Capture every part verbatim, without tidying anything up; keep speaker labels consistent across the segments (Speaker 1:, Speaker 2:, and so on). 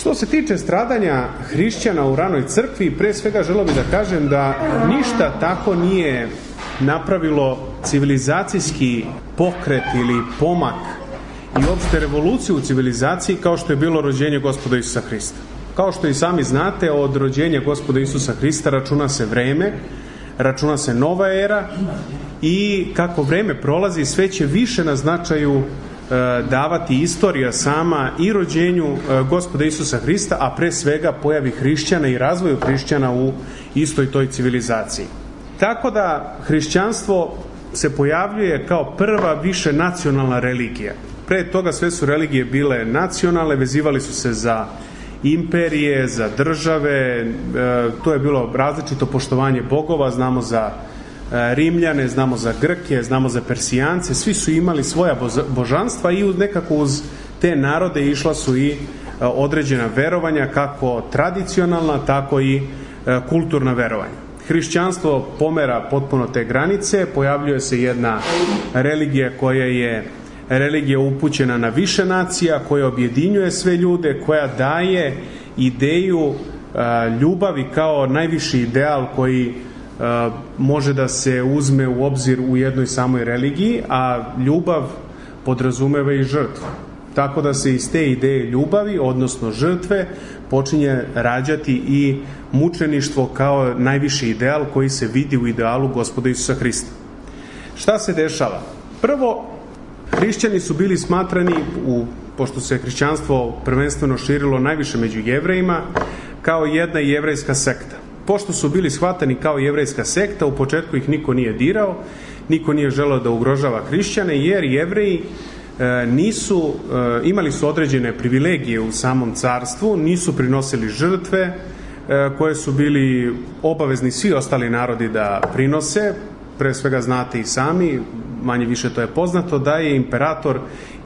Speaker 1: Što se tiče stradanja hrišćana u ranoj crkvi, pre svega želeo bih da kažem da ništa tako nije napravilo civilizacijski pokret ili pomak i uopšte revoluciju u civilizaciji kao što je bilo rođenje Gospoda Isusa Hrista. Kao što i sami znate, od rođenja Gospoda Isusa Hrista računa se vreme, računa se nova era i kako vreme prolazi sve će više na značaju davati istorija sama i rođenju Gospoda Isusa Hrista, a pre svega pojavi hrišćana i razvoju hrišćana u istoj toj civilizaciji. Tako da hrišćanstvo se pojavljuje kao prva više nacionalna religija. Pre toga sve su religije bile nacionalne, vezivali su se za imperije, za države, to je bilo različito poštovanje bogova, znamo za Rimljane, znamo za Grke, znamo za Persijance, svi su imali svoja božanstva i nekako uz te narode išla su i određena verovanja, kako tradicionalna, tako i kulturna verovanja. Hrišćanstvo pomera potpuno te granice, pojavljuje se jedna religija koja je religija upućena na više nacija, koja objedinjuje sve ljude, koja daje ideju ljubavi kao najviši ideal koji može da se uzme u obzir u jednoj samoj religiji, a ljubav podrazumeva i žrtvu. Tako da se iz te ideje ljubavi, odnosno žrtve, počinje rađati i mučeništvo kao najviši ideal koji se vidi u idealu Gospoda Isusa Hrista. Šta se dešava? Prvo, hrišćani su bili smatrani, u, pošto se hrišćanstvo prvenstveno širilo najviše među Jevrejima, kao jedna jevrejska sekta. Pošto su bili shvatani kao jevrejska sekta, u početku ih niko nije dirao, niko nije želeo da ugrožava hrišćane, jer Jevreji e, nisu, e, imali su određene privilegije u samom carstvu, nisu prinosili žrtve e, koje su bili obavezni svi ostali narodi da prinose. Pre svega znate i sami, manje više to je poznato, da je imperator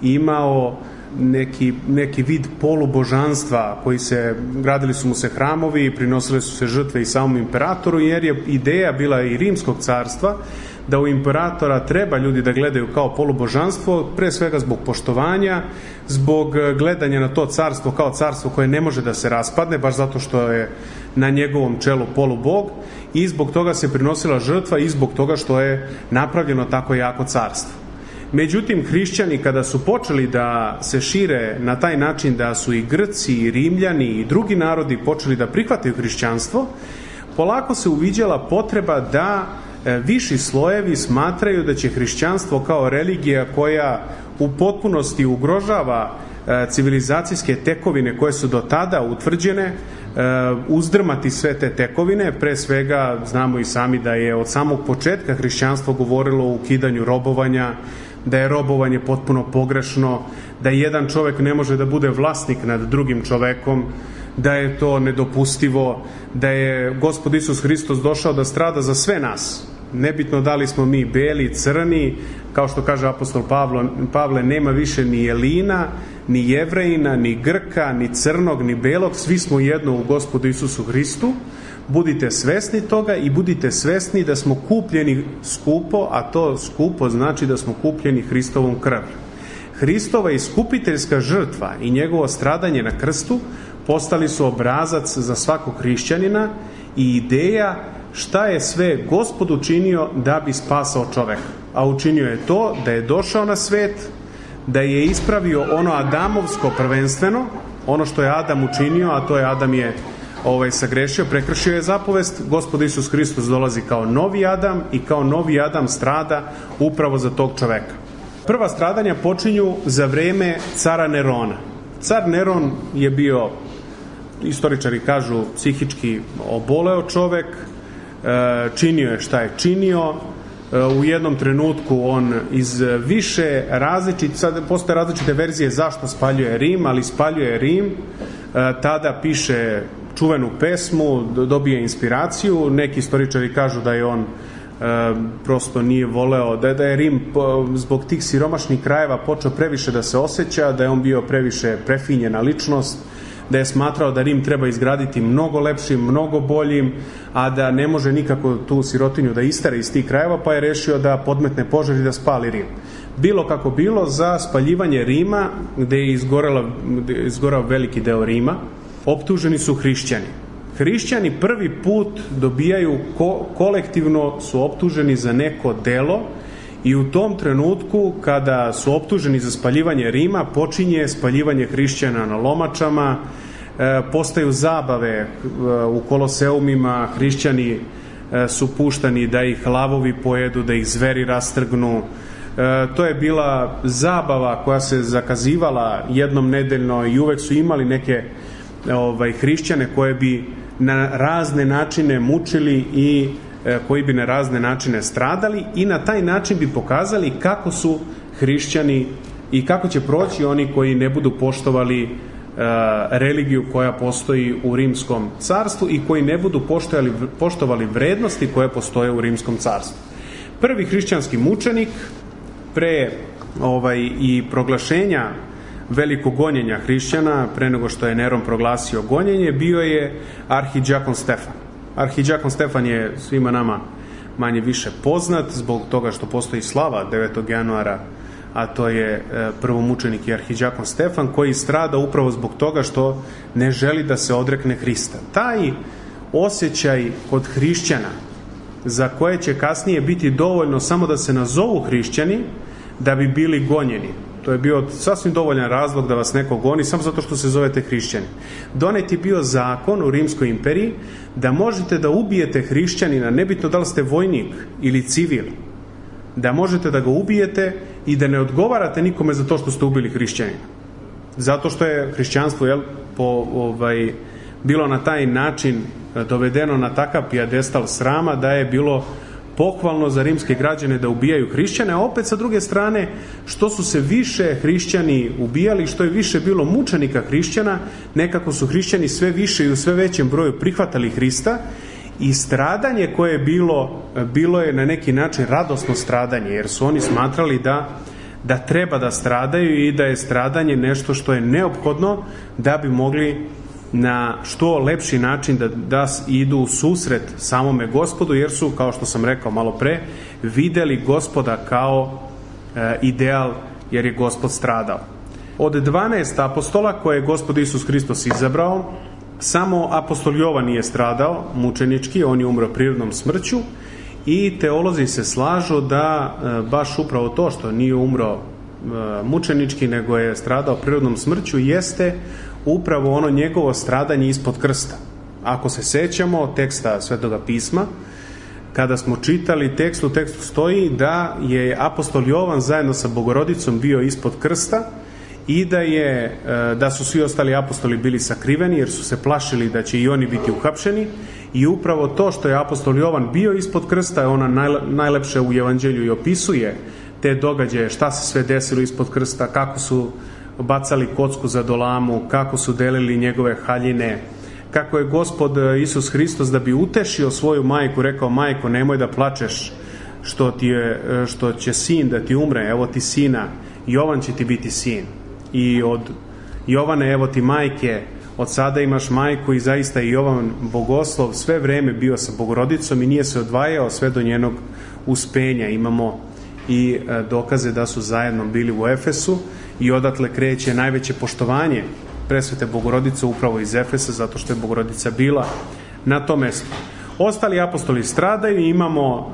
Speaker 1: imao neki, neki vid polubožanstva koji se, gradili su mu se hramovi i prinosile su se žrtve i samom imperatoru, jer je ideja bila i rimskog carstva da u imperatora treba ljudi da gledaju kao polubožanstvo, pre svega zbog poštovanja, zbog gledanja na to carstvo kao carstvo koje ne može da se raspadne, baš zato što je na njegovom čelu polubog, i zbog toga se prinosila žrtva i zbog toga što je napravljeno tako jako carstvo. Međutim, hrišćani kada su počeli da se šire na taj način da su i Grci, i Rimljani i drugi narodi počeli da prihvataju hrišćanstvo, polako se uviđala potreba da viši slojevi smatraju da će hrišćanstvo kao religija koja u potpunosti ugrožava civilizacijske tekovine koje su do tada utvrđene, uzdrmati sve te tekovine. Pre svega znamo i sami da je od samog početka hrišćanstvo govorilo o ukidanju robovanja, da je robovanje potpuno pogrešno, da jedan čovek ne može da bude vlasnik nad drugim čovekom, da je to nedopustivo, da je Gospod Isus Hristos došao da strada za sve nas. Nebitno da li smo mi beli, crni, kao što kaže apostol Pavlo, Pavle, nema više ni Jelina, ni Jevrejina, ni Grka, ni crnog, ni belog, svi smo jedno u Gospodu Isusu Hristu. Budite svesni toga i budite svesni da smo kupljeni skupo, a to skupo znači da smo kupljeni Hristovom krvlju. Hristova iskupiteljska žrtva i njegovo stradanje na krstu postali su obrazac za svakog hrišćanina i ideja šta je sve Gospod učinio da bi spasao čoveka. A učinio je to da je došao na svet, da je ispravio ono adamovsko prvenstveno, ono što je Adam učinio, a to je Adam je ovaj, sagrešio, prekršio je zapovest. Gospod Isus Hristos dolazi kao novi Adam i kao novi Adam strada upravo za tog čoveka. Prva stradanja počinju za vreme cara Nerona. Car Neron je bio, istoričari kažu, psihički oboleo čovek, činio je šta je činio. U jednom trenutku on iz više različite, sad postoje različite verzije zašto spaljuje Rim, ali spaljuje Rim, tada piše čuvenu pesmu, dobije inspiraciju. Neki istoričari kažu da je on prosto nije voleo, da je, da je Rim zbog tih siromašnih krajeva počeo previše da se osjeća, da je on bio previše prefinjena ličnost, da je smatrao da Rim treba izgraditi mnogo lepšim, mnogo boljim, a da ne može nikako tu sirotinju da istera iz tih krajeva, pa je rešio da podmetne požar i da spali Rim. Bilo kako bilo, za spaljivanje Rima, gde je izgorela, gde je izgorao veliki deo Rima, optuženi su hrišćani. Hrišćani prvi put dobijaju, ko, kolektivno su optuženi za neko delo i u tom trenutku kada su optuženi za spaljivanje Rima počinje spaljivanje hrišćana na lomačama, e, postaju zabave e, u koloseumima, hrišćani e, su puštani da ih lavovi pojedu, da ih zveri rastrgnu. E, to je bila zabava koja se zakazivala jednom nedeljno i uvek su imali neke ovaj, hrišćane koje bi na razne načine mučili i e, koji bi na razne načine stradali i na taj način bi pokazali kako su hrišćani i kako će proći oni koji ne budu poštovali e, religiju koja postoji u Rimskom carstvu i koji ne budu poštovali, poštovali vrednosti koje postoje u Rimskom carstvu. Prvi hrišćanski mučenik pre ovaj, i proglašenja velikog gonjenja hrišćana, pre nego što je Neron proglasio gonjenje, bio je arhidžakon Stefan. Arhidžakon Stefan je svima nama manje više poznat zbog toga što postoji slava devetog januara, a to je prvomučenik i arhidžakon Stefan, koji strada upravo zbog toga što ne želi da se odrekne Hrista. Taj osjećaj kod hrišćana, za koje će kasnije biti dovoljno samo da se nazovu hrišćani, da bi bili gonjeni. To je bio sasvim dovoljan razlog da vas neko goni samo zato što se zovete hrišćani. Donet je bio zakon u Rimskoj imperiji da možete da ubijete hrišćanina, nebitno da li ste vojnik ili civil, da možete da ga ubijete i da ne odgovarate nikome za to što ste ubili hrišćanina. Zato što je hrišćanstvo jel, po, ovaj, bilo na taj način dovedeno na takav pijedestal srama da je bilo pohvalno za rimske građane da ubijaju hrišćane, a opet sa druge strane što su se više hrišćani ubijali, što je više bilo mučenika hrišćana, nekako su hrišćani sve više i u sve većem broju prihvatali Hrista i stradanje koje je bilo, bilo je na neki način radosno stradanje, jer su oni smatrali da, da treba da stradaju i da je stradanje nešto što je neophodno da bi mogli na što lepši način da, da idu u susret samome Gospodu, jer su, kao što sam rekao malo pre, videli Gospoda kao e, ideal, jer je Gospod stradao. Od dvanaest apostola koje je Gospod Isus Hristos izabrao, samo apostol Jovan nije stradao mučenički, on je umro prirodnom smrću i teolozi se slažu da e, baš upravo to što nije umro e, mučenički, nego je stradao prirodnom smrću, jeste upravo ono njegovo stradanje ispod krsta. Ako se sećamo teksta Svetoga pisma, kada smo čitali tekst, u tekstu stoji da je apostol Jovan zajedno sa Bogorodicom bio ispod krsta i da, je, da su svi ostali apostoli bili sakriveni jer su se plašili da će i oni biti uhapšeni i upravo to što je apostol Jovan bio ispod krsta, ona najlepše u evanđelju i opisuje te događaje, šta se sve desilo ispod krsta, kako su bacali kocku za dolamu, kako su delili njegove haljine, kako je Gospod Isus Hristos da bi utešio svoju majku rekao: majko, nemoj da plačeš što, ti je, što će sin da ti umre, evo ti sina, Jovan će ti biti sin. I od Jovane evo ti majke, od sada imaš majku. I zaista je Jovan bogoslov sve vreme bio sa Bogorodicom i nije se odvajao sve do njenog uspenja. Imamo i dokaze da su zajedno bili u Efesu i odatle kreće najveće poštovanje presvete Bogorodice upravo iz Efesa, zato što je Bogorodica bila na tom mestu. Ostali apostoli stradaju i imamo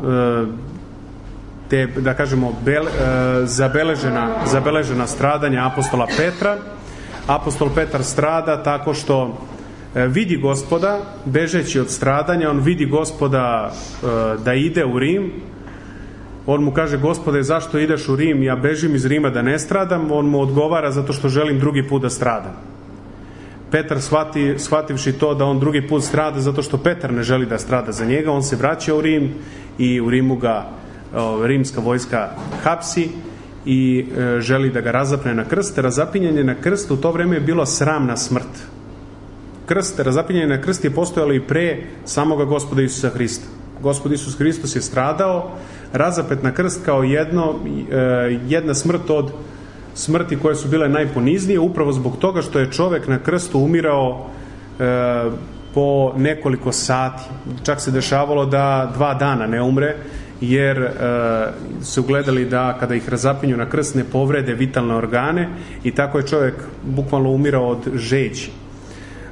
Speaker 1: te, da kažemo, bel, zabeležena, zabeležena stradanja apostola Petra. Apostol Petar strada tako što vidi Gospoda, bežeći od stradanja, on vidi Gospoda da ide u Rim. On mu kaže: Gospode, zašto ideš u Rim? Ja bežim iz Rima da ne stradam. On mu odgovara: zato što želim drugi put da stradam. Petar, shvati, shvativši to da on drugi put strada zato što Petar ne želi da strada za njega, on se vraća u Rim i u Rimu ga o, rimska vojska hapsi i e, želi da ga razapne na krst. Razapinjanje na krst u to vreme je bilo sramna smrt. Krst, razapinjanje na krst je postojalo i pre samoga Gospoda Isusa Hrista. Gospod Isus Hristos je stradao, razapet na krst kao jedno, jedna smrt od smrti koje su bile najponiznije, upravo zbog toga što je čovek na krstu umirao e, po nekoliko sati. Čak se dešavalo da dva dana ne umre, jer e, su gledali da kada ih razapinju na krst ne povrede vitalne organe i tako je čovek bukvalno umirao od žeđi.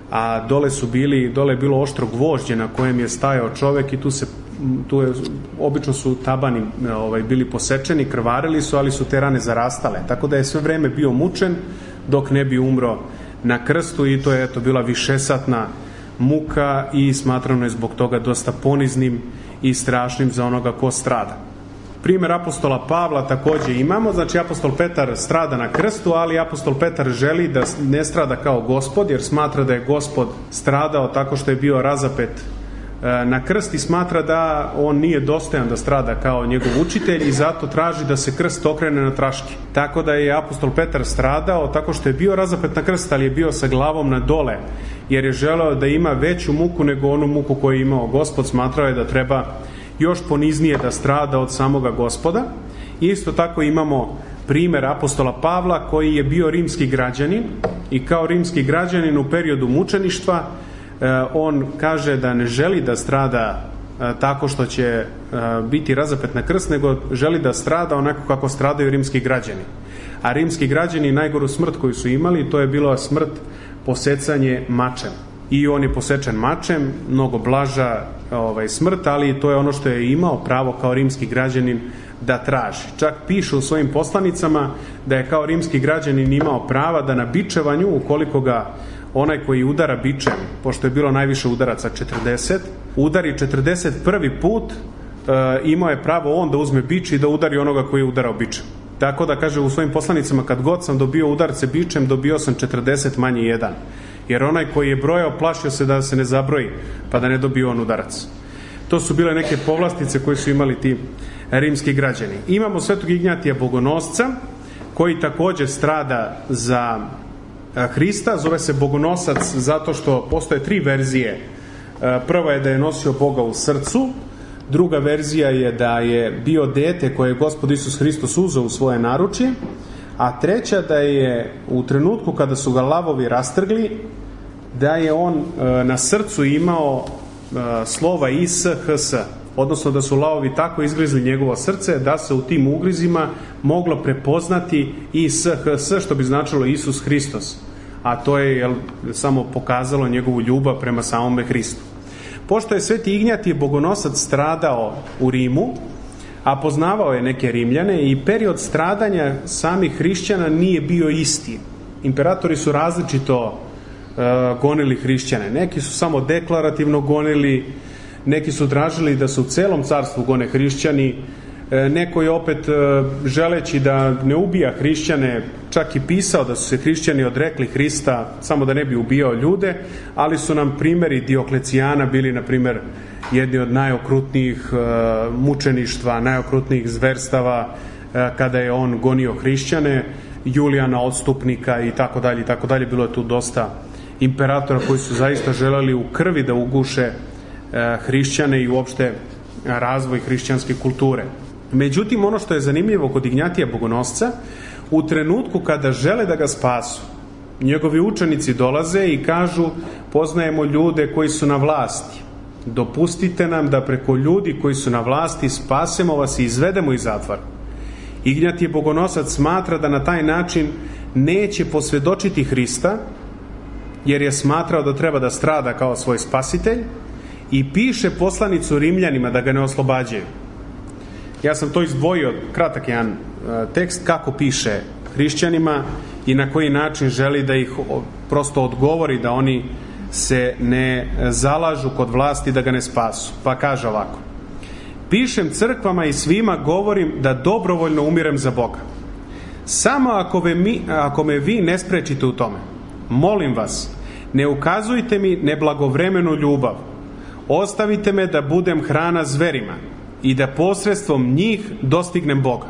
Speaker 1: a dole su bili, dole je bilo oštro gvožđe na kojem je stajao čovek i tu se tu je, obično su tabani ovaj, bili posečeni, krvarili su, ali su te rane zarastale, tako da je sve vreme bio mučen dok ne bi umro na krstu i to je eto bila višesatna muka i smatrano je zbog toga dosta poniznim i strašnim za onoga ko strada. Primjer apostola Pavla takođe imamo, znači apostol Petar strada na krstu, ali apostol Petar želi da ne strada kao Gospod, jer smatra da je Gospod stradao tako što je bio razapet na krst i smatra da on nije dostojan da strada kao njegov učitelj i zato traži da se krst okrene na traške. Tako da je apostol Petar stradao tako što je bio razapet na krst, ali je bio sa glavom na dole, jer je želeo da ima veću muku nego onu muku koju je imao Gospod. Smatrao je da treba još poniznije da strada od samoga Gospoda. I isto tako imamo primer apostola Pavla koji je bio rimski građanin i kao rimski građanin u periodu mučeništva on kaže da ne želi da strada tako što će biti razapet na krst, nego želi da strada onako kako stradaju rimski građani. A rimski građani najgoru smrt koju su imali, to je bila smrt posecanje mačem. I on je posečen mačem, mnogo blaža ovaj, smrt, ali to je ono što je imao pravo kao rimski građanin da traži. Čak piše u svojim poslanicama da je kao rimski građanin imao prava da na bičevanju, ukoliko ga onaj koji udara bičem, pošto je bilo najviše udaraca četrdeset, udari četrdeset prvi put, e, imao je pravo on da uzme bič i da udari onoga koji je udarao bičem. Tako da kaže u svojim poslanicama, kad god sam dobio udarce bičem, dobio sam četrdeset manje jedan. Jer onaj koji je brojao, plašio se da se ne zabroji, pa da ne dobio on udarac. To su bile neke povlastice koje su imali ti rimski građani. Imamo svetog Ignjatija Bogonosca, koji takođe strada za Hrista, zove se Bogonosac zato što postoje tri verzije. Prva je da je nosio Boga u srcu, druga verzija je da je bio dete koje je Gospod Isus Hristos uzeo u svoje naručje, a treća da je u trenutku kada su ga lavovi rastrgli, da je on na srcu imao slova I S H S, odnosno da su lavovi tako izgrizli njegovo srce da se u tim ugrizima moglo prepoznati I S H S, što bi značilo Isus Hristos, a to je jel, samo pokazalo njegovu ljubav prema samome Hristu. Pošto je sveti Ignjatije Bogonosac stradao u Rimu, a poznavao je neke Rimljane, i period stradanja samih hrišćana nije bio isti. Imperatori su različito uh, gonili hrišćane. Neki su samo deklarativno gonili, neki su tražili da se u celom carstvu gone hrišćani, neko je opet želeći da ne ubija hrišćane čak i pisao da su se hrišćani odrekli Hrista samo da ne bi ubijao ljude, ali su nam primjeri Dioklecijana bili na primjer jedni od najokrutnijih mučeništva, najokrutnijih zverstava kada je on gonio hrišćane, Julijana Odstupnika i tako dalje i tako dalje. Bilo je tu dosta imperatora koji su zaista želeli u krvi da uguše hrišćane i uopšte razvoj hrišćanske kulture. Međutim, ono što je zanimljivo kod Ignjatija Bogonosca, u trenutku kada žele da ga spasu, njegovi učenici dolaze i kažu: poznajemo ljude koji su na vlasti, dopustite nam da preko ljudi koji su na vlasti spasemo vas i izvedemo iz zatvora. Ignjatije Bogonosac smatra da na taj način neće posvjedočiti Hrista, jer je smatrao da treba da strada kao svoj spasitelj, i piše poslanicu Rimljanima da ga ne oslobađaju. Ja sam to izdvojio, kratak jedan tekst, kako piše hrišćanima i na koji način želi da ih prosto odgovori da oni se ne zalažu kod vlasti da ga ne spasu. Pa kaže ovako: pišem crkvama i svima govorim da dobrovoljno umirem za Boga. Samo ako, mi, ako me vi ne sprečite u tome, molim vas, ne ukazujte mi neblagovremenu ljubav, ostavite me da budem hrana zverima i da posredstvom njih dostignem Boga.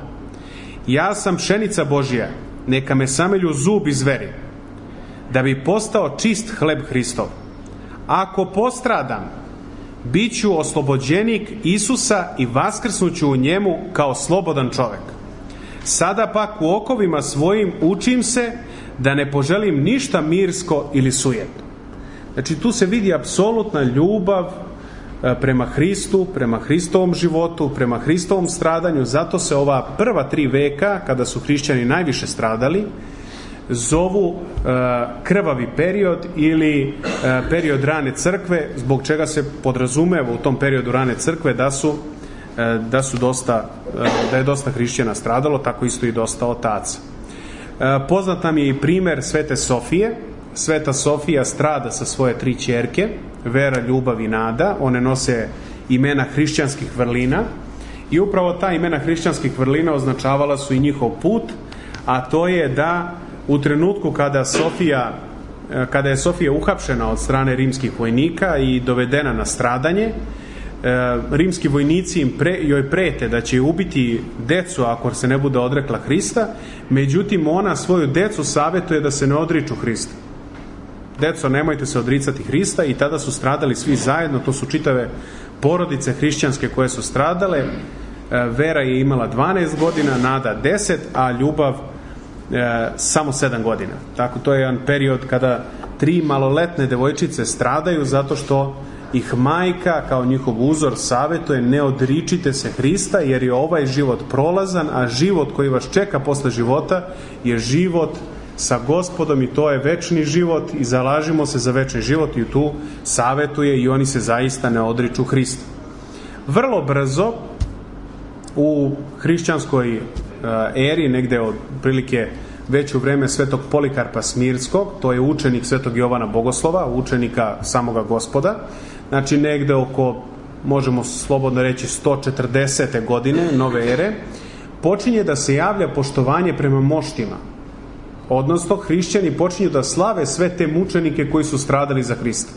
Speaker 1: Ja sam pšenica Božija, neka me samelju zubi zveri, da bi postao čist hleb Hristov. Ako postradam, bit ću oslobođenik Isusa i vaskrsnuću u njemu kao slobodan čovek. Sada pak u okovima svojim učim se da ne poželim ništa mirsko ili sujetno. Znači, tu se vidi apsolutna ljubav prema Hristu, prema Hristovom životu, prema Hristovom stradanju. Zato se ova prva tri veka, kada su hrišćani najviše stradali, zovu uh, krvavi period ili uh, period rane crkve, zbog čega se podrazumeva u tom periodu rane crkve da su, uh, da su dosta, uh, da je dosta hrišćana stradalo, tako isto i dosta otaca. Uh, poznat nam je i primer Svete Sofije. Sveta Sofija strada sa svoje tri ćerke, Vera, Ljubav i Nada. One nose imena hrišćanskih vrlina i upravo ta imena hrišćanskih vrlina označavala su i njihov put, a to je da u trenutku kada Sofija, kada je Sofija uhapšena od strane rimskih vojnika i dovedena na stradanje, rimski vojnici im pre, joj prete da će ubiti decu ako se ne bude odrekla Hrista, međutim ona svoju decu savjetuje da se ne odriču Hrista. Deco, nemojte se odricati Hrista, i tada su stradali svi zajedno, to su čitave porodice hrišćanske koje su stradale. Vera je imala dvanaest godina, Nada deset, a Ljubav e, samo sedam godina. Tako, to je jedan period kada tri maloletne devojčice stradaju zato što ih majka kao njihov uzor savjetuje: ne odričite se Hrista, jer je ovaj život prolazan, a život koji vas čeka posle života je život sa Gospodom, i to je večni život, i zalažimo se za večni život, i tu savjetuje i oni se zaista ne odriču Hrista. Vrlo brzo u hrišćanskoj eri, negde od prilike već u vreme svetog Polikarpa Smirskog, to je učenik svetog Jovana Bogoslova, učenika samoga Gospoda, znači negde oko, možemo slobodno reći, sto četrdesete godine nove ere, počinje da se javlja poštovanje prema moštima. Odnosno, hrišćani počinju da slave sve te mučenike koji su stradali za Hrista.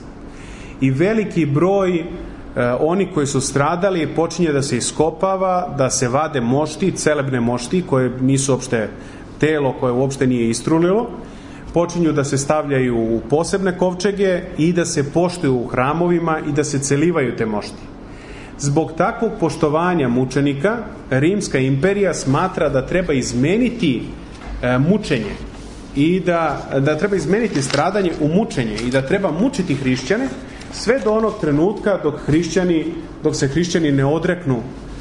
Speaker 1: I veliki broj e, oni koji su stradali počinje da se iskopava, da se vade mošti, celebne mošti, koje nisu uopšte telo, koje uopšte nije istrulilo, počinju da se stavljaju u posebne kovčege i da se poštuju u hramovima i da se celivaju te mošti. Zbog takvog poštovanja mučenika, Rimska imperija smatra da treba izmeniti e, mučenje i da, da treba izmeniti stradanje u mučenje i da treba mučiti hrišćane sve do onog trenutka dok hrišćani, dok se hrišćani ne odreknu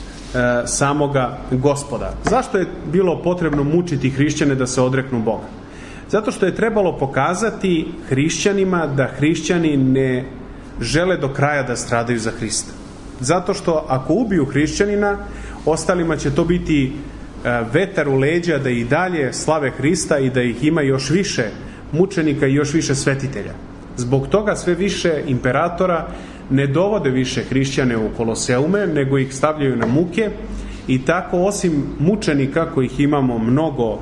Speaker 1: e, samoga Gospoda. Zašto je bilo potrebno mučiti hrišćane da se odreknu Boga? Zato što je trebalo pokazati hrišćanima da hrišćani ne žele do kraja da stradaju za Hrista. Zato što ako ubiju hrišćanina, ostalima će to biti vetar u leđa da i dalje slave Hrista i da ih ima još više mučenika i još više svetitelja. Zbog toga sve više imperatora ne dovode više hrišćane u koloseume, nego ih stavljaju na muke, i tako osim mučenika kojih imamo mnogo,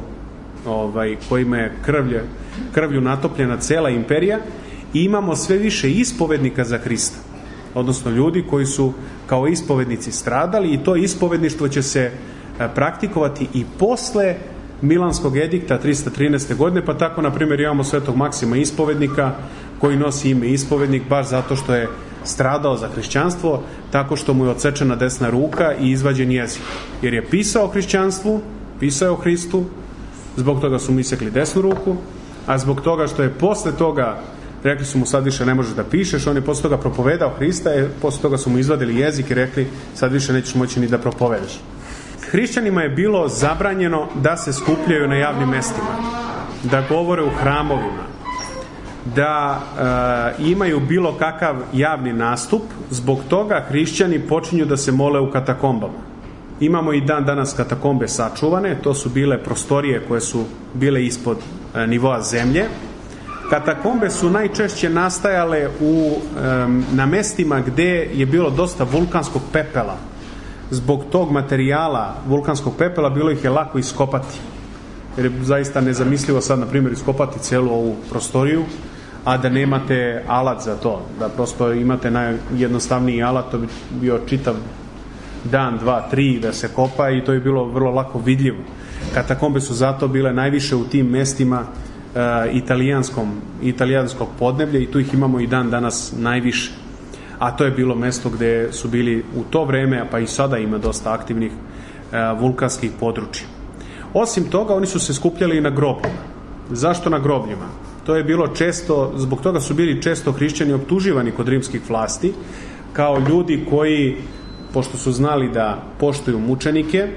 Speaker 1: ovaj, kojima je krvlje, krvlju natopljena cela imperija, imamo sve više ispovednika za Hrista. Odnosno ljudi koji su kao ispovednici stradali, i to ispovedništvo će se praktikovati i posle Milanskog edikta trista trinaeste. godine, pa tako na primjer imamo svetog Maksima ispovednika koji nosi ime ispovednik baš zato što je stradao za hrišćanstvo, tako što mu je odsečena desna ruka i izvađen jezik, jer je pisao o hrišćanstvu, pisao o Hristu, zbog toga su mu isekli desnu ruku, a zbog toga što je posle toga rekli su mu: sad više ne možeš da pišeš, on je posle toga propovedao Hrista, i posle toga su mu izvadili jezik i rekli: sad više nećeš moći ni da propovedaš. Hrišćanima je bilo zabranjeno da se skupljaju na javnim mestima, da govore u hramovima, da e, imaju bilo kakav javni nastup. Zbog toga hrišćani počinju da se mole u katakombama. Imamo i dan danas katakombe sačuvane, to su bile prostorije koje su bile ispod e, nivoa zemlje. Katakombe su najčešće nastajale u, e, na mestima gde je bilo dosta vulkanskog pepela. Zbog tog materijala vulkanskog pepela bilo ih je lako iskopati. Jer je zaista nezamislivo sad, na primjer, iskopati celu ovu prostoriju, a da nemate alat za to. Da prosto imate najjednostavniji alat, to bi bio čitav dan, dva, tri da se kopa, i to je bilo vrlo lako vidljivo. Katakombe su zato bile najviše u tim mestima uh, italijanskom, italijanskog podneblja, i tu ih imamo i dan danas najviše. A to je bilo mesto gde su bili u to vreme, pa i sada ima dosta aktivnih uh, vulkanskih područja. Osim toga, oni su se skupljali i na grobljima. Zašto na grobljima? To je bilo često, zbog toga su bili često hrišćani optuživani kod rimskih vlasti, kao ljudi koji, pošto su znali da poštuju mučenike,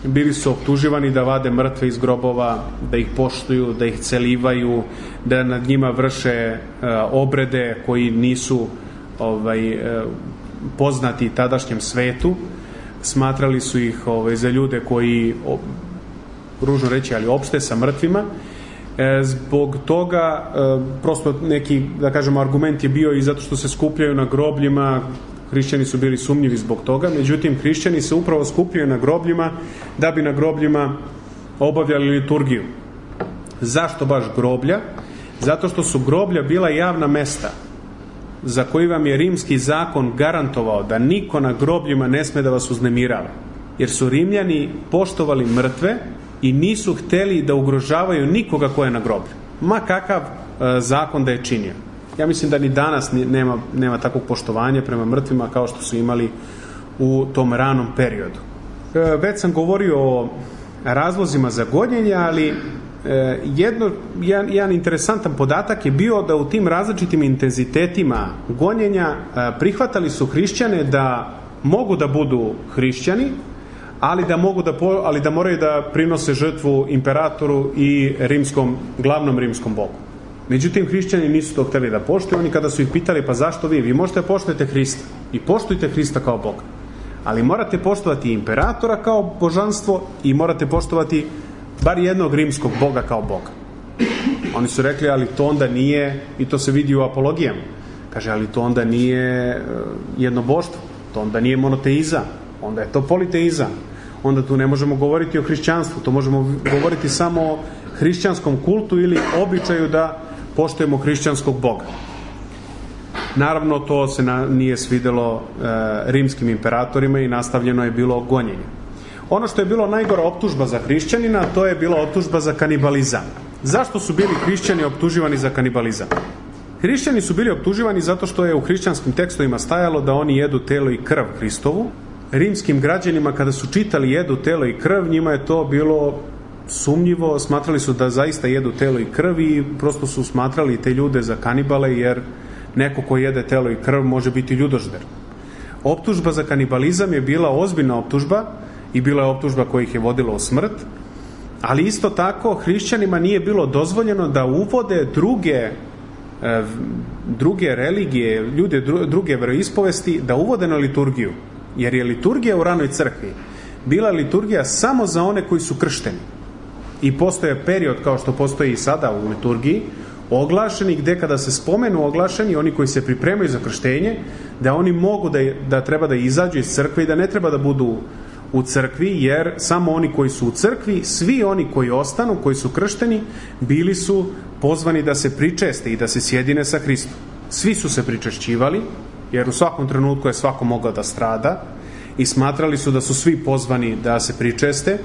Speaker 1: bili su optuživani da vade mrtve iz grobova, da ih poštuju, da ih celivaju, da nad njima vrše uh, obrede koji nisu ovaj, uh, poznati tadašnjem svetu. Smatrali su ih ovaj, za ljude koji, o, ružno reći, ali opšte sa mrtvima. E, zbog toga e, prosto neki, da kažemo, argument je bio i zato što se skupljaju na grobljima. Hrišćani su bili sumnjivi zbog toga, međutim hrišćani se upravo skupljaju na grobljima da bi na grobljima obavljali liturgiju. Zašto baš groblja? Zato što su groblja bila javna mesta za koji vam je rimski zakon garantovao da niko na grobljima ne sme da vas uznemirava. Jer su Rimljani poštovali mrtve i nisu hteli da ugrožavaju nikoga ko je na groblju. Ma kakav e, zakon da je činio. Ja mislim da ni danas nema, nema takvog poštovanja prema mrtvima kao što su imali u tom ranom periodu. E, već sam govorio o razlozima za gonjenje, ali e, jedno, jedan, jedan interesantan podatak je bio da u tim različitim intenzitetima gonjenja e, prihvatali su hrišćane da mogu da budu hrišćani, ali da mogu da ali da moraju da prinose žrtvu imperatoru i rimskom glavnom rimskom bogu. Međutim, hrišćani nisu to hteli da poštuju. Oni kada su ih pitali, pa zašto vi? Vi možete poštujete Hrista i poštujte Hrista kao Boga, ali morate poštovati imperatora kao božanstvo i morate poštovati bar jednog rimskog boga kao Boga. Oni su rekli, ali to onda nije, i to se vidi u apologijama, kaže, ali to onda nije jednoboštvo, to onda nije monoteizam, onda je to politeizam, onda tu ne možemo govoriti o hrišćanstvu, to možemo govoriti samo o hrišćanskom kultu ili običaju da poštujemo hrišćanskog Boga. Naravno, to se na, nije svidelo e, rimskim imperatorima i nastavljeno je bilo gonjenje. Ono što je bilo najgora optužba za hrišćanina, to je bila optužba za kanibalizam. Zašto su bili hrišćani optuživani za kanibalizam? Hrišćani su bili optuživani zato što je u hrišćanskim tekstovima stajalo da oni jedu telo i krv Hristovu. Rimskim građanima kada su čitali jedu telo i krv, njima je to bilo sumnjivo, smatrali su da zaista jedu telo i krv i prosto su smatrali te ljude za kanibale, jer neko ko jede telo i krv može biti ljudožder. Optužba za kanibalizam je bila ozbiljna optužba i bila je optužba koja ih je vodila u smrt, ali isto tako hrišćanima nije bilo dozvoljeno da uvode druge druge religije, ljude druge veroispovesti, da uvode na liturgiju, jer je liturgija u ranoj crkvi bila liturgija samo za one koji su kršteni. I postoje period, kao što postoji i sada u liturgiji, oglašeni, gde kada se spomenu oglašeni, oni koji se pripremaju za krštenje, da oni mogu da, da treba da izađu iz crkve i da ne treba da budu u crkvi, jer samo oni koji su u crkvi, svi oni koji ostanu, koji su kršteni, bili su pozvani da se pričeste i da se sjedine sa Hristom. Svi su se pričešćivali, jer u svakom trenutku je svako mogao da strada, i smatrali su da su svi pozvani da se pričeste,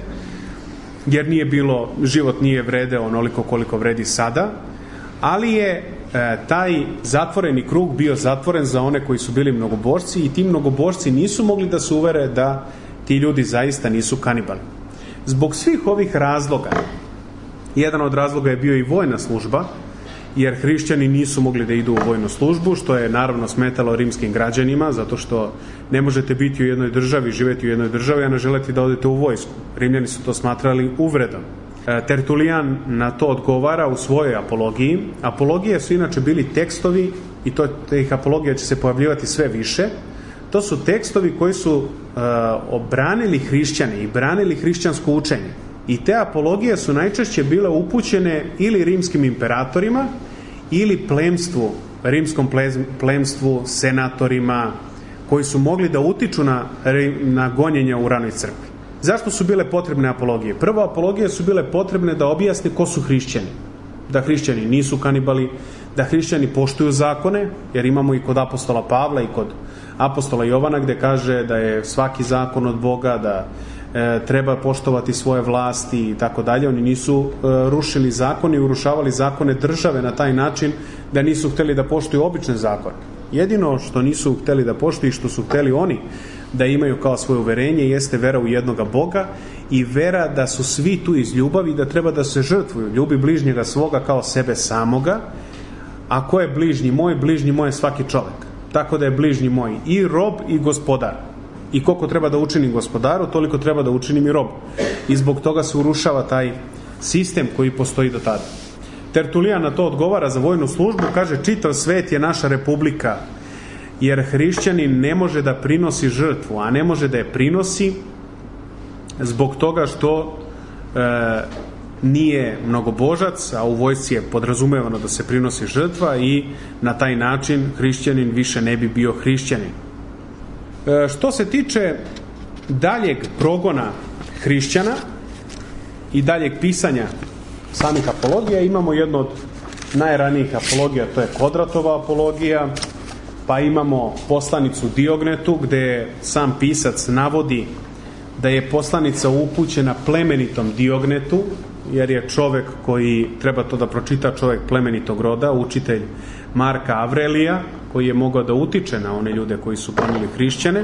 Speaker 1: jer nije bilo, život nije vredeo onoliko koliko vredi sada, ali je e, taj zatvoreni krug bio zatvoren za one koji su bili mnogobožci, i ti mnogobožci nisu mogli da se uvere da ti ljudi zaista nisu kanibali. Zbog svih ovih razloga, jedan od razloga je bio i vojna služba, jer hrišćani nisu mogli da idu u vojnu službu, što je naravno smetalo rimskim građanima, zato što ne možete biti u jednoj državi, živeti u jednoj državi, a ne želeti da odete u vojsku. Rimljani su to smatrali uvredom. Tertulijan na to odgovara u svojoj apologiji. Apologije su inače bili tekstovi, i to teh apologija će se pojavljivati sve više. To su tekstovi koji su uh, obranili hrišćane i branili hrišćansko učenje. I te apologije su najčešće bile upućene ili rimskim imperatorima ili plemstvu, rimskom plemstvu, senatorima, koji su mogli da utiču na, na gonjenja u ranoj crkvi. Zašto su bile potrebne apologije? Prvo, apologije su bile potrebne da objasne ko su hrišćani. Da hrišćani nisu kanibali, da hrišćani poštuju zakone, jer imamo i kod apostola Pavla i kod apostola Jovana gde kaže da je svaki zakon od Boga, da e, treba poštovati svoje vlasti i tako dalje. Oni nisu e, rušili zakone i urušavali zakone države na taj način da nisu hteli da poštuju obične zakone. Jedino što nisu hteli da poštuju i što su hteli oni da imaju kao svoje uverenje jeste vera u jednoga Boga i vera da su svi tu iz ljubavi i da treba da se žrtvuju. Ljubi bližnjega svoga kao sebe samoga. A ko je bližnji moj? Bližnji moj je svaki čovek. Tako da je bližnji moj i rob i gospodar. I koliko treba da učinim gospodaru, toliko treba da učinim i robu. I zbog toga se urušava taj sistem koji postoji do tada. Tertulijan na to odgovara za vojnu službu, kaže čitav svet je naša republika, jer hrišćanin ne može da prinosi žrtvu, a ne može da je prinosi zbog toga što e, nije mnogobožac, a u vojsci je podrazumevano da se prinosi žrtva i na taj način hrišćanin više ne bi bio hrišćanin. E, što se tiče daljeg progona hrišćana i daljeg pisanja samih apologija, imamo jedno od najranijih apologija, to je Kodratova apologija, pa imamo poslanicu Diognetu, gde sam pisac navodi da je poslanica upućena plemenitom Diognetu, jer je čovek koji, treba to da pročita, čovek plemenitog roda, učitelj Marka Avrelija, koji je mogao da utiče na one ljude koji su poneli hrišćane.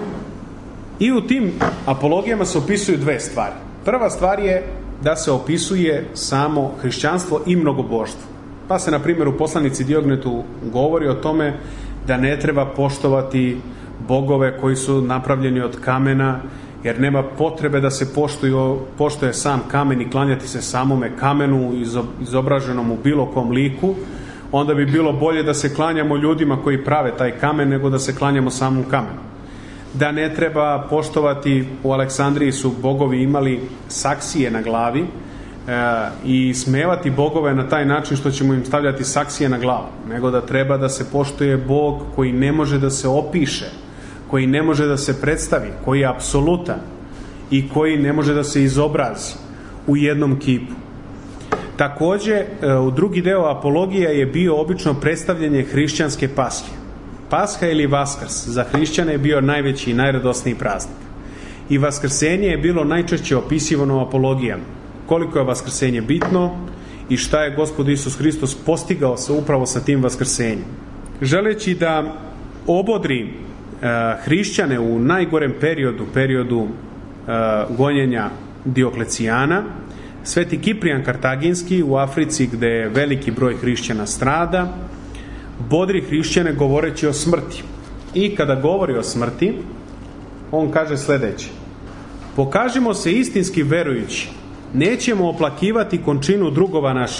Speaker 1: I u tim apologijama se opisuju dve stvari. Prva stvar je da se opisuje samo hrišćanstvo i mnogoboštvo. Pa se, na primjer, u poslanici Diognetu govori o tome da ne treba poštovati bogove koji su napravljeni od kamena, jer nema potrebe da se poštuju, poštuje sam kamen i klanjati se samome kamenu izobraženom u bilo kom liku. Onda bi bilo bolje da se klanjamo ljudima koji prave taj kamen nego da se klanjamo samom kamenu. Da ne treba poštovati, u Aleksandriji su bogovi imali saksije na glavi e, i smevati bogove na taj način što ćemo im stavljati saksije na glavu, nego da treba da se poštuje Bog koji ne može da se opiše, koji ne može da se predstavi, koji je apsolutan i koji ne može da se izobrazi u jednom kipu. Takođe, u drugi deo apologija je bio obično predstavljanje hrišćanske paske. Pasha ili Vaskrs za hrišćane je bio najveći i najradosniji praznik. I vaskrsenje je bilo najčešće opisivano u apologijama. Koliko je vaskrsenje bitno i šta je Gospod Isus Hristos postigao sa, upravo sa tim vaskrsenjem. Želeći da obodri e, hrišćane u najgorem periodu, periodu e, gonjenja Dioklecijana, Sveti Kiprijan Kartaginski u Africi, gde je veliki broj hrišćana strada, bodri hrišćane govoreći o smrti. I kada govori o smrti, on kaže sledeće: pokažimo se istinski verujući, nećemo oplakivati končinu drugova naših.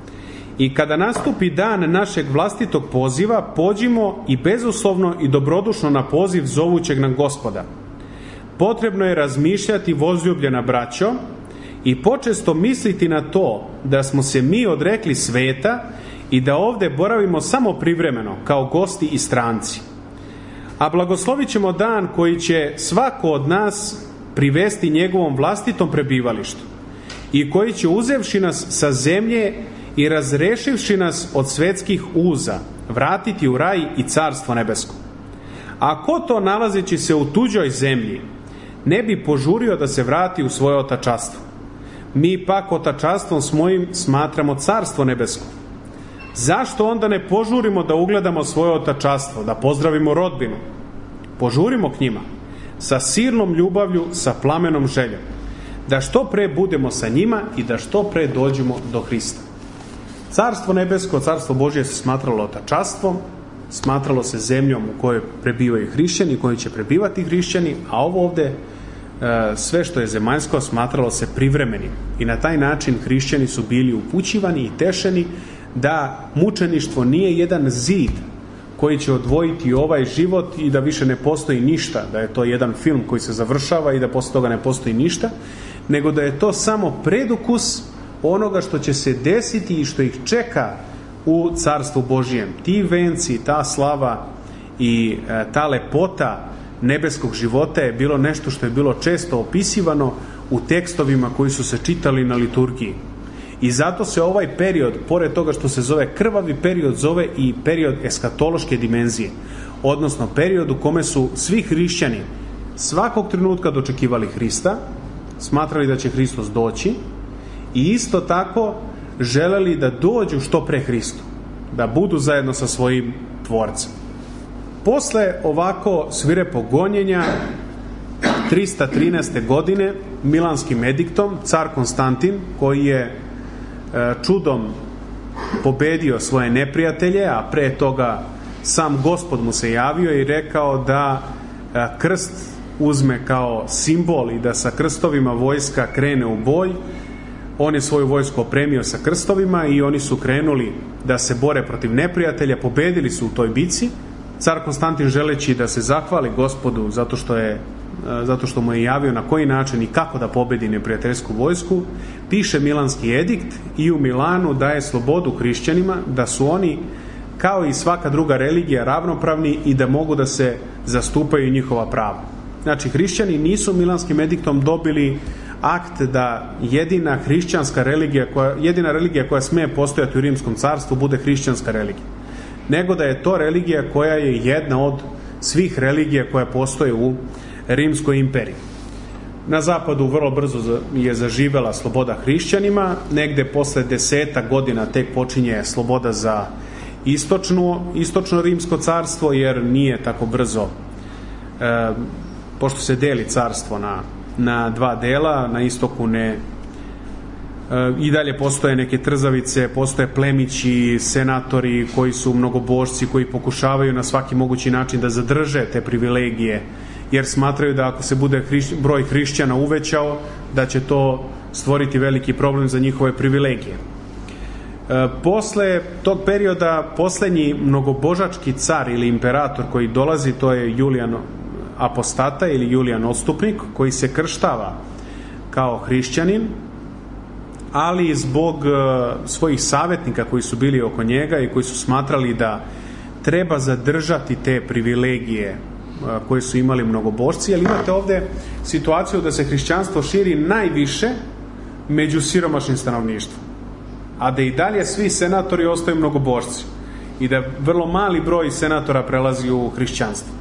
Speaker 1: I kada nastupi dan našeg vlastitog poziva, pođimo i bezuslovno i dobrodušno na poziv zovućeg nam Gospoda. Potrebno je razmišljati, возljubljena braćo, i počesto misliti na to da smo se mi odrekli sveta i da ovde boravimo samo privremeno, kao gosti i stranci. A blagoslovit ćemo dan koji će svako od nas privesti njegovom vlastitom prebivalištu i koji će, uzevši nas sa zemlje i razrešivši nas od svetskih uza, vratiti u raj i carstvo nebesko. A ko to, nalazeći se u tuđoj zemlji, ne bi požurio da se vrati u svoje otačastvo? Mi pak otačastvom svojim smatramo carstvo nebesko. Zašto onda ne požurimo da ugledamo svoje otačastvo, da pozdravimo rodbinu? Požurimo k njima, sa silnom ljubavlju, sa plamenom željom, da što pre budemo sa njima i da što pre dođemo do Hrista. Carstvo nebesko, carstvo Božje se smatralo otačastvom, smatralo se zemljom u kojoj prebivaju hrišćani, u kojoj će prebivati hrišćani, a ovo ovde sve što je zemaljsko smatralo se privremenim. I na taj način hrišćani su bili upućivani i tešeni da mučeništvo nije jedan zid koji će odvojiti ovaj život i da više ne postoji ništa, da je to jedan film koji se završava i da posle toga ne postoji ništa, nego da je to samo predukus onoga što će se desiti i što ih čeka u carstvu Božijem. Ti venci, ta slava i e, ta lepota nebeskog života je bilo nešto što je bilo često opisivano u tekstovima koji su se čitali na liturgiji. I zato se ovaj period, pored toga što se zove krvavi period, zove i period eskatološke dimenzije, odnosno period u kome su svi hrišćani svakog trenutka dočekivali Hrista, smatrali da će Hristos doći i isto tako želeli da dođu što pre Hristu, da budu zajedno sa svojim tvorcem. Posle ovako svirepog gonjenja, trista trinaeste. godine, milanskim ediktom, car Konstantin, koji je čudom pobedio svoje neprijatelje, a pre toga sam Gospod mu se javio i rekao da krst uzme kao simbol i da sa krstovima vojska krene u boj. On je svoju vojsku opremio sa krstovima i oni su krenuli da se bore protiv neprijatelja, pobedili su u toj bici. Car Konstantin, želeći da se zahvali Gospodu zato što je zato što mu je javio na koji način i kako da pobedi neprijateljsku vojsku, piše Milanski edikt i u Milanu daje slobodu hrišćanima da su oni kao i svaka druga religija ravnopravni i da mogu da se zastupaju njihova prava. Znači, hrišćani nisu Milanskim ediktom dobili akt da jedina hrišćanska religija koja, jedina religija koja sme postojati u Rimskom carstvu bude hrišćanska religija, nego da je to religija koja je jedna od svih religija koja postoje u Rimskoj imperiji. Na zapadu vrlo brzo je zaživela sloboda hrišćanima, negde posle deseta godina tek počinje sloboda za istočno, istočno Rimsko carstvo, jer nije tako brzo, e, pošto se deli carstvo na, na dva dela, na istoku ne, e, i dalje postoje neke trzavice, postoje plemići, senatori koji su mnogobožci, koji pokušavaju na svaki mogući način da zadrže te privilegije, jer smatraju da ako se bude hriš, broj hrišćana uvećao, da će to stvoriti veliki problem za njihove privilegije. E, posle tog perioda, poslednji mnogobožački car ili imperator koji dolazi, to je Julijan Apostata ili Julijan Odstupnik, koji se krštava kao hrišćanin, ali zbog e, svojih savjetnika koji su bili oko njega i koji su smatrali da treba zadržati te privilegije koji su imali mnogobožci, ali imate ovde situaciju da se hrišćanstvo širi najviše među siromašnim stanovništvom, a da i dalje svi senatori ostaju mnogobožci i da vrlo mali broj senatora prelazi u hrišćanstvo.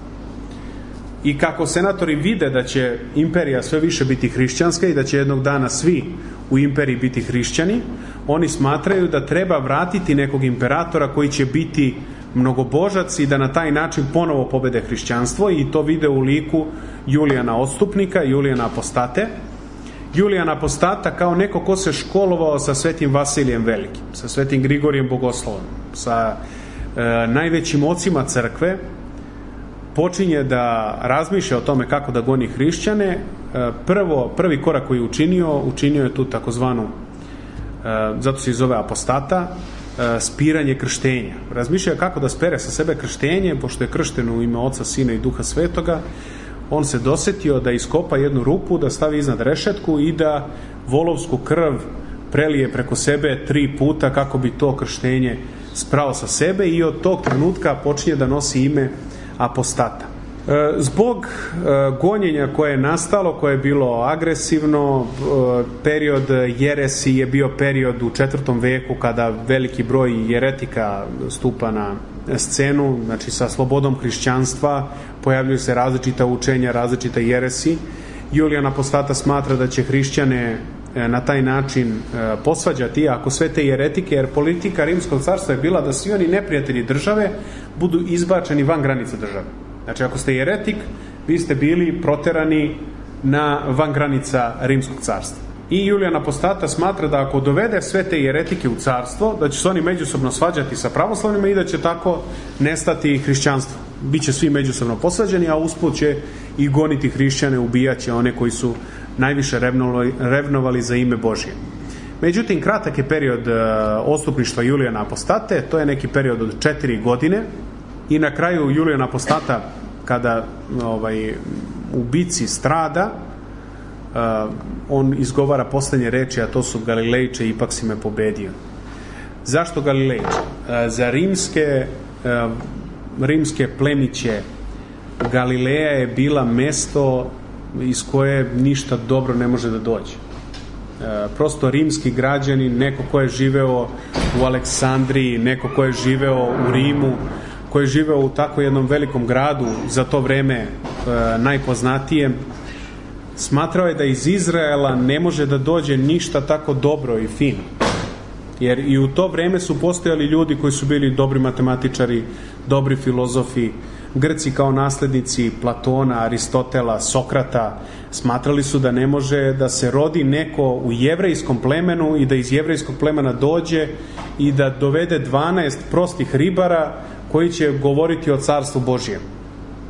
Speaker 1: I kako senatori vide da će imperija sve više biti hrišćanska i da će jednog dana svi u imperiji biti hrišćani, oni smatraju da treba vratiti nekog imperatora koji će biti mnogobožac i da na taj način ponovo pobede hrišćanstvo, i to vide u liku Julijana Odstupnika, Julijana Apostate. Julijan Apostata kao neko ko se školovao sa svetim Vasilijem Velikim, sa svetim Grigorijem Bogoslovom, sa e, najvećim ocima crkve, počinje da razmišlja o tome kako da goni hrišćane. E, prvo, prvi korak koji je učinio, učinio je tu takozvanu, e, zato se i zove Apostata, spiranje krštenja. Razmišlja kako da spere sa sebe krštenje, pošto je kršten u ime Oca, Sina i Duha Svetoga. On se dosetio da iskopa jednu rupu, da stavi iznad rešetku i da volovsku krv prelije preko sebe tri puta kako bi to krštenje sprao sa sebe, i od tog trenutka počinje da nosi ime Apostata. Zbog gonjenja koje je nastalo, koje je bilo agresivno, period jeresi je bio period u četvrtom veku kada veliki broj jeretika stupa na scenu, znači sa slobodom hrišćanstva pojavljuju se različita učenja, različita jeresi. Julijan Apostata smatra da će hrišćane na taj način posvađati ako sve te jeretike, jer politika Rimskog carstva je bila da svi oni neprijatelji države budu izbačeni van granica države. Znači, ako ste jeretik, vi ste bili proterani na van granica Rimskog carstva. I Julijan Apostata smatra da ako dovede sve te jeretike u carstvo, da će se oni međusobno svađati sa pravoslavnima i da će tako nestati hrišćanstvo. Biće svi međusobno posvađani, a usput će i goniti hrišćane, ubijaće one koji su najviše revnovali, revnovali za ime Božje. Međutim, kratak je period odstupništva Julijana Apostate, to je neki period od četiri godine, i na kraju Julijan Apostata, kada ovaj, u bici strada, uh, on izgovara poslednje reči, a to su: Galilejče, ipak si me pobedio. Zašto Galilejče? Uh, za rimske, uh, rimske plemiće Galileja je bila mesto iz koje ništa dobro ne može da dođe. Uh, prosto rimski građanin, neko ko je živeo u Aleksandriji, neko ko je živeo u Rimu, koji je živeo u tako jednom velikom gradu, za to vreme e, najpoznatijem, smatrao je da iz Izraela ne može da dođe ništa tako dobro i fino. Jer i u to vreme su postojali ljudi koji su bili dobri matematičari, dobri filozofi, Grci kao naslednici Platona, Aristotela, Sokrata. Smatrali su da ne može da se rodi neko u jevrejskom plemenu i da iz jevrejskog plemena dođe i da dovede dvanaest prostih ribara koji će govoriti o carstvu Božjem.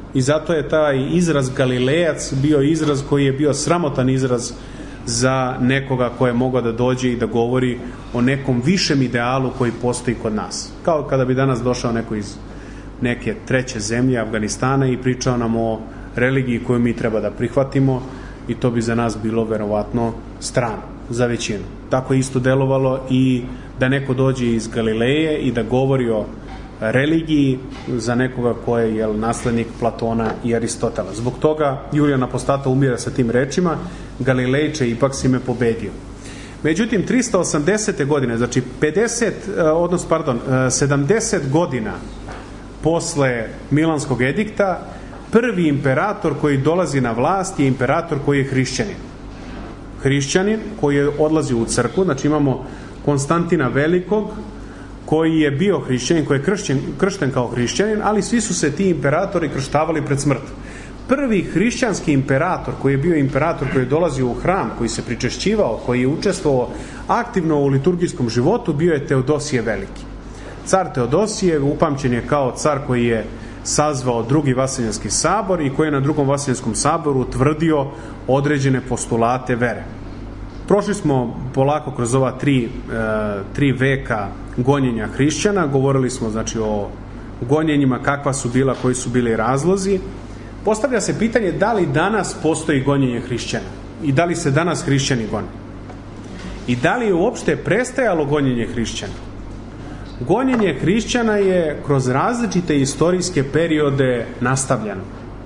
Speaker 1: I zato je taj izraz Galilejac bio izraz koji je bio sramotan izraz za nekoga ko je mogao da dođe i da govori o nekom višem idealu koji postoji kod nas. Kao kada bi danas došao neko iz neke treće zemlje, Afganistana, i pričao nam o religiji koju mi treba da prihvatimo, i to bi za nas bilo verovatno strano, za većinu. Tako je isto delovalo i da neko dođe iz Galileje i da govori o religiji za nekoga ko je jel, naslednik Platona i Aristotela. Zbog toga Julijan Apostata umire sa tim rečima: Galilejče, ipak si me pobedio. Međutim, trista osamdesete godine, znači pedeset, odnosno, pardon, sedamdeset godina posle Milanskog edikta, prvi imperator koji dolazi na vlast je imperator koji je hrišćanin. Hrišćanin koji je odlazio u crkvu, znači imamo Konstantina Velikog, koji je bio hrišćanin, koji je kršćen, kršten kao hrišćanin, ali svi su se ti imperatori krštavali pred smrt. Prvi hrišćanski imperator koji je bio imperator, koji je dolazio u hram, koji se pričešćivao, koji je učestvovao aktivno u liturgijskom životu, bio je Teodosije Veliki. Car Teodosije upamćen je kao car koji je sazvao drugi Vaseljenski sabor i koji je na drugom Vaseljenskom saboru utvrdio određene postulate vere. Prošli smo polako kroz ova tri, e, tri veka gonjenja hrišćana, govorili smo znači o gonjenjima, kakva su bila, koji su bili razlozi. Postavlja se pitanje da li danas postoji gonjenje hrišćana i da li se danas hrišćani gone. I da li je uopšte prestajalo gonjenje hrišćana? Gonjenje hrišćana je kroz različite istorijske periode nastavljano.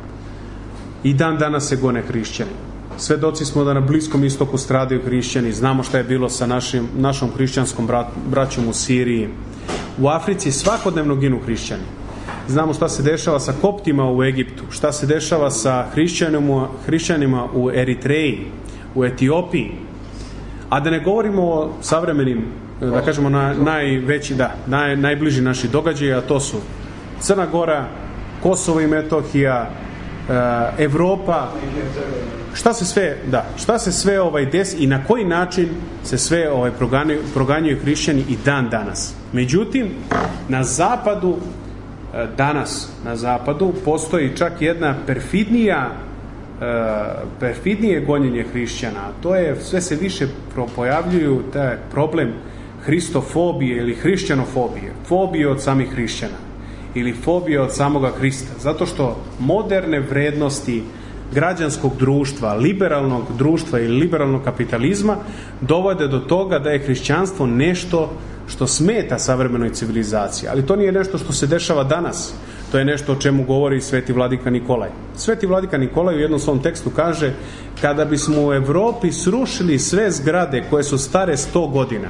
Speaker 1: I dan danas se gone hrišćani. Svedoci smo da na Bliskom istoku stradaju hrišćani, znamo šta je bilo sa našim, našom hrišćanskom brat, braćom u Siriji. U Africi svakodnevno ginu hrišćani. Znamo šta se dešava sa koptima u Egiptu, šta se dešava sa hrišćanima, hrišćanima u Eritreji, u Etiopiji. A da ne govorimo o savremenim, da kažemo na, najveći, da, naj, najbliži naši događaji, a to su Crna Gora, Kosovo i Metohija, Evropa, šta se sve, da, šta se sve ovaj desi i na koji način se sve ovaj proganjaju, proganjaju hrišćani i dan danas. Međutim, na zapadu danas, na zapadu postoji čak jedna perfidnija perfidnije gonjenje hrišćana, a to je, sve se više pojavljuju taj problem hristofobije ili hrišćanofobije, fobije od samih hrišćana ili fobije od samoga Hrista, zato što moderne vrednosti građanskog društva, liberalnog društva ili liberalnog kapitalizma dovode do toga da je hrišćanstvo nešto što smeta savremenoj civilizaciji, ali to nije nešto što se dešava danas, to je nešto o čemu govori Sveti Vladika Nikolaj. Sveti Vladika Nikolaj u jednom svom tekstu kaže: kada bismo u Evropi srušili sve zgrade koje su stare sto godina,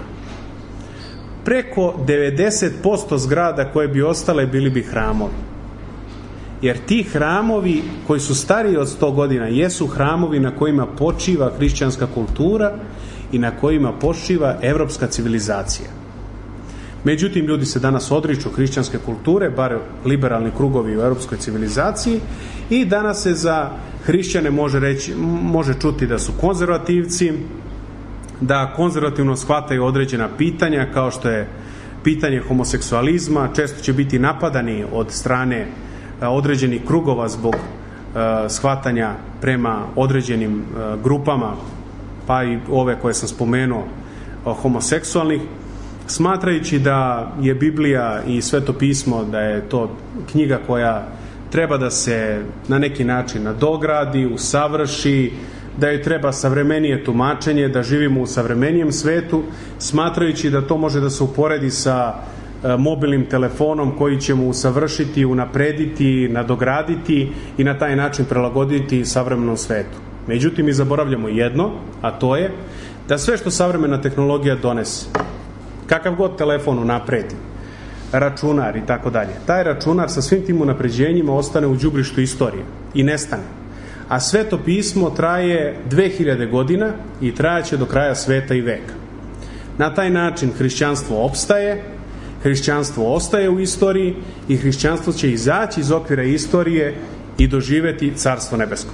Speaker 1: preko devedeset posto zgrada koje bi ostale bili bi hramovi. Jer ti hramovi koji su stariji od sto godina jesu hramovi na kojima počiva hrišćanska kultura i na kojima počiva evropska civilizacija. Međutim, ljudi se danas odriču hrišćanske kulture, bar liberalni krugovi u evropskoj civilizaciji, i danas se za hrišćane može reći, može čuti da su konzervativci, da konzervativno shvataju određena pitanja, kao što je pitanje homoseksualizma, često će biti napadani od strane određenih krugova zbog uh, shvatanja prema određenim uh, grupama, pa i ove koje sam spomenuo, uh, homoseksualnih, smatrajući da je Biblija i Sveto pismo, da je to knjiga koja treba da se na neki način nadogradi, usavrši, da joj treba savremenije tumačenje, da živimo u savremenijem svetu, smatrajući da to može da se uporedi sa e, mobilnim telefonom koji ćemo usavršiti, unaprediti, nadograditi i na taj način prilagoditi savremenom svetu. Međutim, mi zaboravljamo jedno, a to je da sve što savremena tehnologija donese, kakav god telefon unapredi, računar i tako dalje, taj računar sa svim tim unapređenjima ostane u đubrištu istorije i nestane. A Sveto pismo traje dve hiljade godina i trajaće do kraja sveta i veka. Na taj način hrišćanstvo opstaje, hrišćanstvo ostaje u istoriji i hrišćanstvo će izaći iz okvira istorije i doživeti Carstvo nebesko.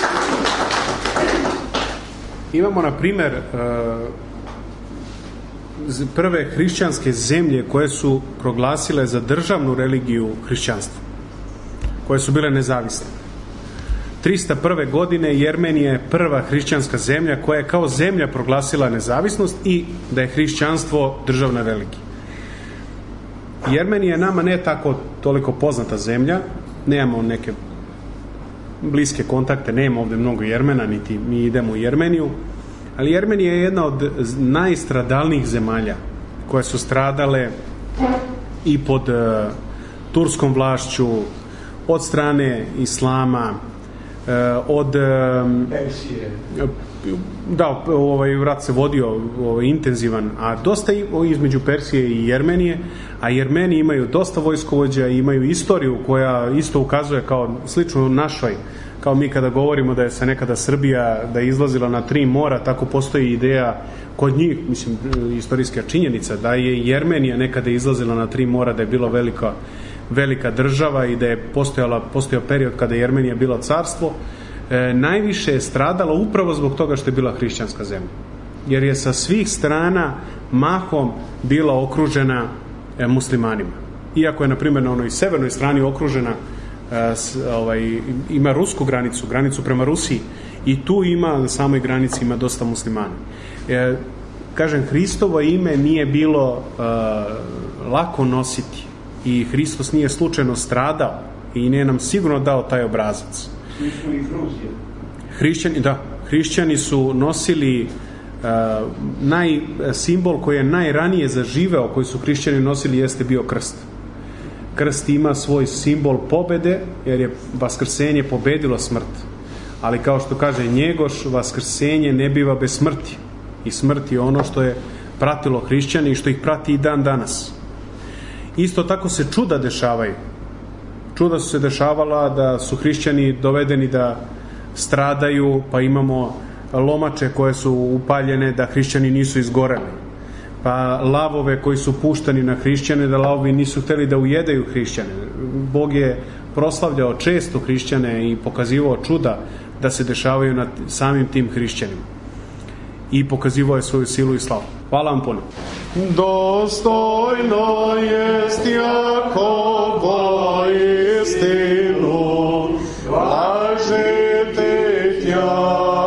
Speaker 1: Imamo, na primer, prve hrišćanske zemlje koje su proglasile za državnu religiju hrišćanstvo, koje su bile nezavisne. trista prve. godine Jermenija je prva hrišćanska zemlja koja je kao zemlja proglasila nezavisnost i da je hrišćanstvo državna religija. Jermenija je nama ne tako toliko poznata zemlja, nemamo neke bliske kontakte, nema ovdje mnogo Jermena, niti mi idemo u Jermeniju, ali Jermenija je jedna od najstradalnijih zemalja koje su stradale i pod uh, turskom vlašću, od strane islama, uh, od Persije. Uh, da, ovaj rat se vodio ovaj, intenzivan, a dosta između Persije i Jermenije, a Jermeni imaju dosta vojskovođa i imaju istoriju koja isto ukazuje kao slično našoj, kao mi kada govorimo da je se nekada Srbija da je izlazila na tri mora, tako postoji ideja kod njih, mislim, istorijska činjenica da je Jermenija nekada izlazila na tri mora, da je bila velika, velika država i da je postojala, postojao period kada je Jermenija bila carstvo. E, najviše je stradala upravo zbog toga što je bila hrišćanska zemlja, jer je sa svih strana mahom bila okružena e, muslimanima. Iako je, na primjer, na onoj severnoj strani okružena, e, s, ovaj, ima rusku granicu, granicu prema Rusiji, i tu ima, na samoj granici ima dosta muslimana. E, kažem, Hristovo ime nije bilo e, lako nositi i Hristos nije slučajno stradao i nije nam sigurno dao taj obrazac. Hrišćani, da, hrišćani su nosili uh, naj, simbol koji je najranije zaživeo, koji su hrišćani nosili, jeste bio krst. Krst ima svoj simbol pobede, jer je vaskrsenje pobedilo smrt. Ali kao što kaže Njegoš, vaskrsenje ne biva bez smrti. I smrt je ono što je pratilo hrišćani i što ih prati i dan danas. Isto tako se čuda dešavaju. Čuda su se dešavala da su hrišćani dovedeni da stradaju, pa imamo lomače koje su upaljene da hrišćani nisu izgoreli. Pa lavove koji su puštani na hrišćane, da lavovi nisu hteli da ujedaju hrišćane. Bog je proslavljao često hrišćane i pokazivao čuda da se dešavaju nad samim tim hrišćanima. I pokazivao je svoju silu i slavu. Hvala vam puno.
Speaker 2: Dostojno jest Jakovo istinu, blažite tja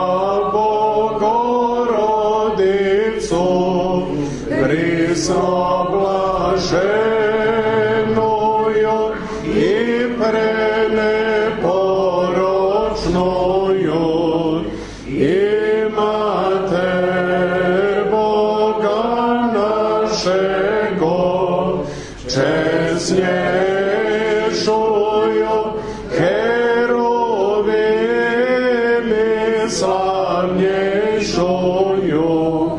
Speaker 2: Bogorodicu, prisno blaženuju i preneporočnuju, imate česnješuju heruvimi slavnješuju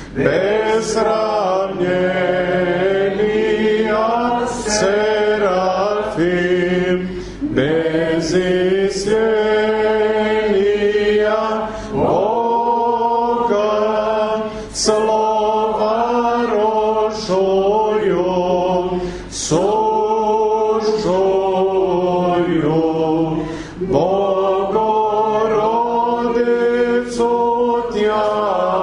Speaker 2: besravnjenija serafim bezisjenija Boga slova rošuju sušuju Bogorodicu tja